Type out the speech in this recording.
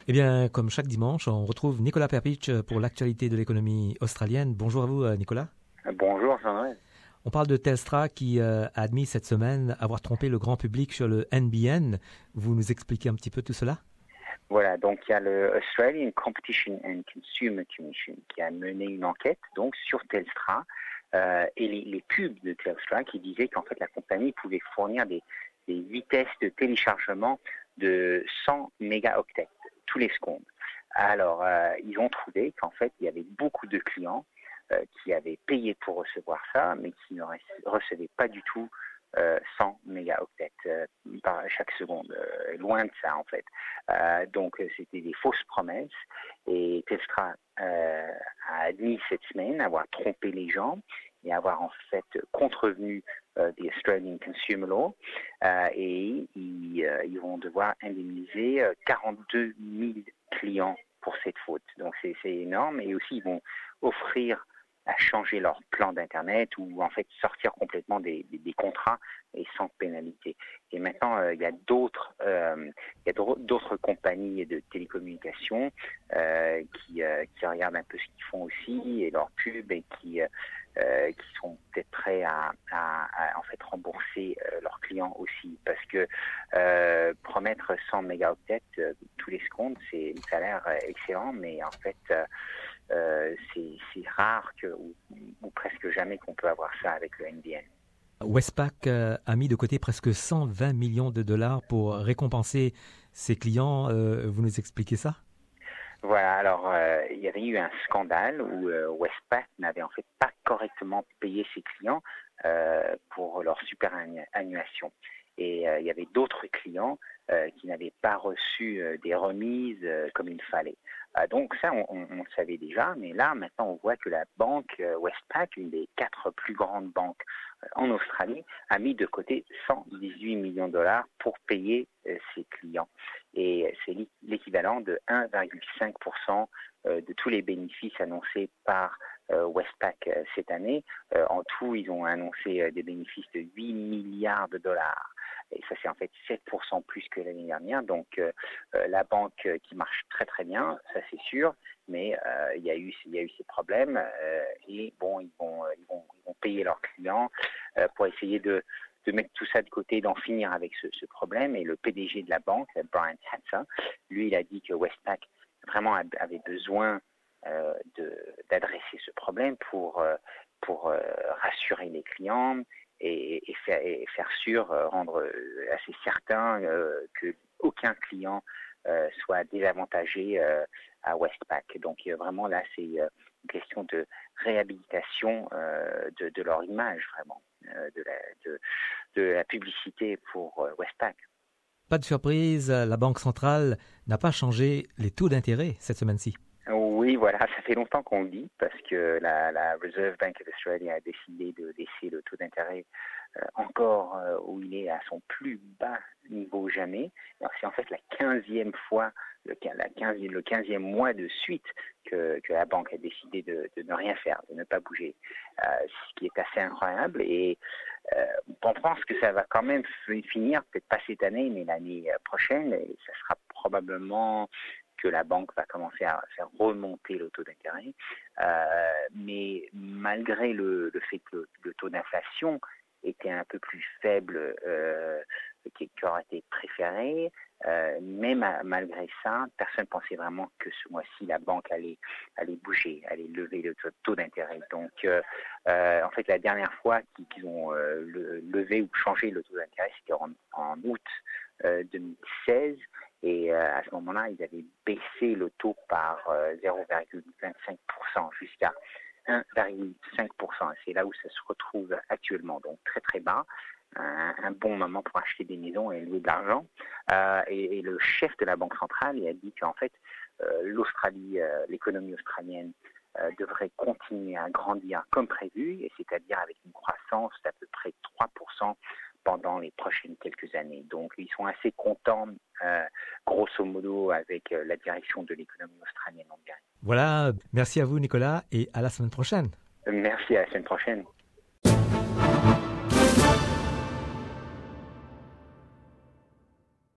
Eh bien, comme chaque dimanche, on retrouve Nicolas Perpich pour l'actualité de l'économie australienne. Bonjour à vous, Nicolas. Bonjour Jean-Noël. On parle de Telstra qui a admis cette semaine avoir trompé le grand public sur le NBN. Vous nous expliquez un petit peu tout cela? Voilà, donc il y a le Australian Competition and Consumer Commission qui a mené une enquête donc sur Telstra et les pubs de Telstra qui disaient qu'en fait la compagnie pouvait fournir des vitesses de téléchargement de 100 mégaoctets tous les secondes. Alors, ils ont trouvé qu'en fait, il y avait beaucoup de clients qui avaient payé pour recevoir ça, mais qui ne recevaient pas du tout 100 mégaoctets par chaque seconde. Loin de ça, en fait. Donc, c'était des fausses promesses. Et Telstra a admis cette semaine avoir trompé les gens et avoir en fait contrevenu the Australian Consumer Law. Et ils vont devoir indemniser 42 000 clients pour cette faute. Donc, c'est énorme. Et aussi, ils vont offrir à changer leur plan d'Internet ou en fait sortir complètement des contrats et sans pénalité. Et maintenant, il y a d'autres compagnies de télécommunications qui regardent un peu ce qu'ils font aussi et leurs pubs et qui sont peut-être prêts à en fait rembourser leurs clients aussi parce que promettre 100 mégaoctets tous les secondes, ça a l'air excellent, mais en fait c'est rare ou presque jamais qu'on peut avoir ça avec le NBN. Westpac a mis de côté presque 120 millions de dollars pour récompenser ses clients. Vous nous expliquez ça? Voilà, alors il y avait eu un scandale où Westpac n'avait en fait pas correctement payé ses clients pour leur superannuation. Et il y avait d'autres clients qui n'avaient pas reçu des remises comme il fallait. Donc ça, on le savait déjà, mais là, maintenant, on voit que la banque Westpac, une des 4 plus grandes banques en Australie, a mis de côté 118 millions de dollars pour payer ses clients. Et c'est l'équivalent de 1,5% de tous les bénéfices annoncés par Westpac cette année. En tout, ils ont annoncé des bénéfices de 8 milliards de dollars. Et ça, c'est en fait 7% plus que l'année dernière. Donc, la banque qui marche très, très bien, ça c'est sûr. Mais il y a eu ces problèmes. Et bon, ils vont payer leurs clients pour essayer de mettre tout ça de côté, d'en finir avec ce problème. Et le PDG de la banque, Brian Hatzer, lui, il a dit que Westpac vraiment avait besoin d'adresser ce problème pour rassurer les clients et faire sûr, rendre assez certain que aucun client soit désavantagé à Westpac. Donc vraiment là, c'est une question de réhabilitation de leur image, vraiment, de la publicité pour Westpac. Pas de surprise, la Banque centrale n'a pas changé les taux d'intérêt cette semaine-ci. Oui, voilà, ça fait longtemps qu'on le dit parce que la Reserve Bank of Australia a décidé de laisser le taux d'intérêt encore où il est à son plus bas niveau jamais. C'est en fait la 15e fois, le 15e mois de suite que la banque a décidé de ne rien faire, de ne pas bouger, ce qui est assez incroyable. Et on pense que ça va quand même finir, peut-être pas cette année, mais l'année prochaine, et ça sera probablement que la banque va commencer à faire remonter le taux d'intérêt. Mais malgré le fait que le taux d'inflation était un peu plus faible qui aurait été préféré, mais malgré ça, personne ne pensait vraiment que ce mois-ci, la banque allait bouger, allait lever le taux d'intérêt. Donc, en fait, la dernière fois qu'ils ont levé ou changé le taux d'intérêt, c'était en août 2016. Et à ce moment-là, ils avaient baissé le taux par 0,25% jusqu'à 1,5%. C'est là où ça se retrouve actuellement, donc très très bas. Un bon moment pour acheter des maisons et louer de l'argent. Et le chef de la Banque centrale il a dit qu'en fait, l'Australie, l'économie australienne devrait continuer à grandir comme prévu, et c'est-à-dire avec une croissance d'à peu près 3% pendant les prochaines quelques années. Donc, ils sont assez contents, grosso modo, avec la direction de l'économie australienne, on dirait. Voilà, merci à vous Nicolas et à la semaine prochaine. Merci, à la semaine prochaine.